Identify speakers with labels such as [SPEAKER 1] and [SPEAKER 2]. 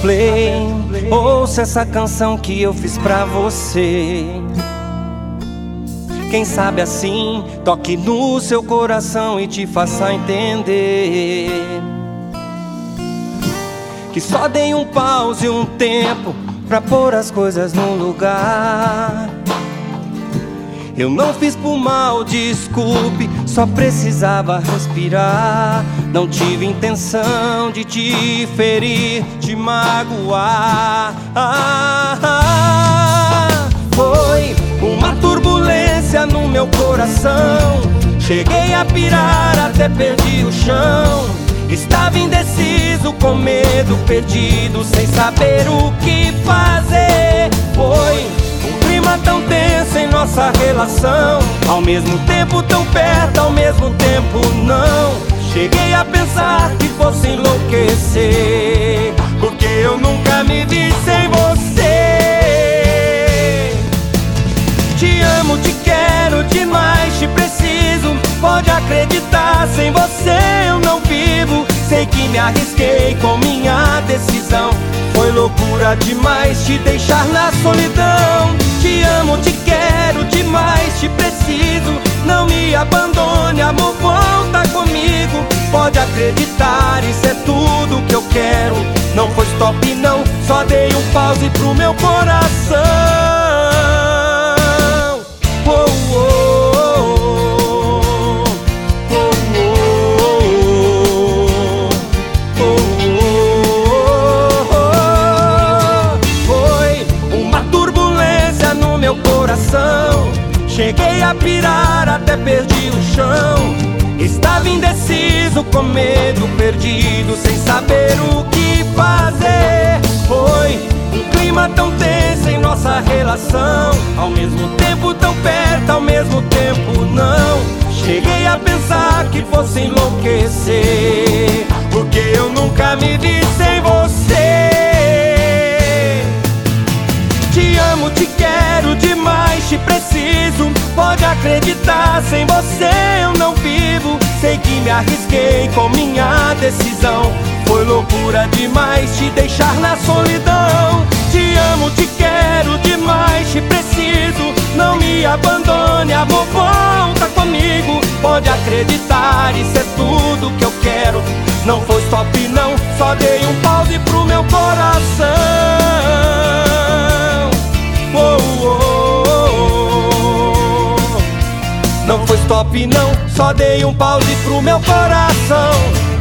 [SPEAKER 1] play, ouça essa canção que eu fiz pra você. Quem sabe assim toque no seu coração e te faça entender que só dei um pause, um tempo pra pôr as coisas no lugar. Eu não fiz por mal, desculpe, só precisava respirar. Não tive intenção de te ferir, te magoar. Foi uma turbulência no meu coração. Cheguei a pirar, até perdi o chão. Estava indeciso, com medo, perdido, sem saber o que fazer. Foi um clima tão tenso em nossa relação, ao mesmo tempo tão perto, ao mesmo tempo não. Cheguei a pensar que fosse enlouquecer, porque eu nunca me vi sem você. Te amo, te quero demais, te preciso. Pode acreditar, sem você eu não vivo. Sei que me arrisquei com minha decisão. Foi loucura demais te deixar na solidão. Te amo, te quero demais, te preciso. Não me abandone, amor, volta comigo. Pode acreditar, isso é tudo que eu quero. Não foi stop não, só dei um pause pro meu coração. Oh, oh. Cheguei a pirar, até perdi o chão. Estava indeciso, com medo, perdido, sem saber o que fazer. Foi um clima tão tenso em nossa relação, ao mesmo tempo tão perto, ao mesmo tempo não. Cheguei a pensar que fosse enlouquecer, porque eu nunca me vi sem você. Te amo, te quero demais, te preciso. Pode acreditar, sem você eu não vivo. Sei que me arrisquei com minha decisão. Foi loucura demais te deixar na solidão. Te amo, te quero demais, te preciso. Não me abandone, amor, volta comigo. Pode acreditar, isso é tudo que eu quero. Não foi stop não, só dei um pause pro meu coração. Oh, oh, oh. Não foi stop não, só dei um pause pro meu coração.